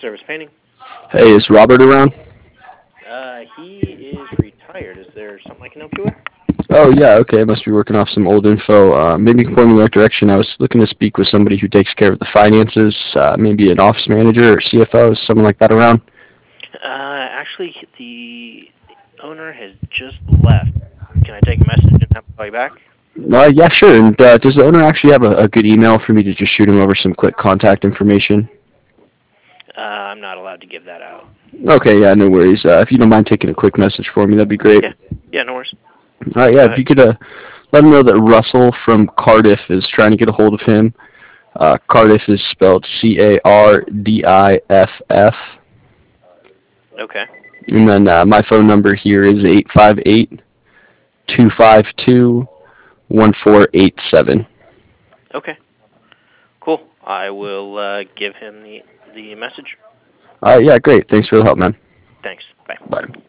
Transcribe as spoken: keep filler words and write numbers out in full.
Service Painting. Hey, is Robert around? Uh, he is retired. Is there something I can help you with? Oh, yeah, okay. I must be working off some old info. Uh, maybe you can point me in the right direction. I was looking to speak with somebody who takes care of the finances, uh, maybe an office manager or C F O, someone like that around. Uh, actually, the owner has just left. Can I take a message and have him call you back? Uh, yeah, sure. And uh, does the owner actually have a, a good email for me to just shoot him over some quick contact information? Uh, I'm not allowed to give that out. Okay, yeah, no worries. Uh, if you don't mind taking a quick message for me, that'd be great. Yeah. Yeah, no worries. All right, yeah, Go if ahead. you could uh, let him know that Russell from Cardiff is trying to get a hold of him. Uh, Cardiff is spelled C A R D I F F. Okay. And then uh, my phone number here is eight five eight, two five two, one four eight seven. Okay. Cool. I will uh, give him the the message. All right, yeah, great. Thanks for the help, man. Thanks. Bye. Bye.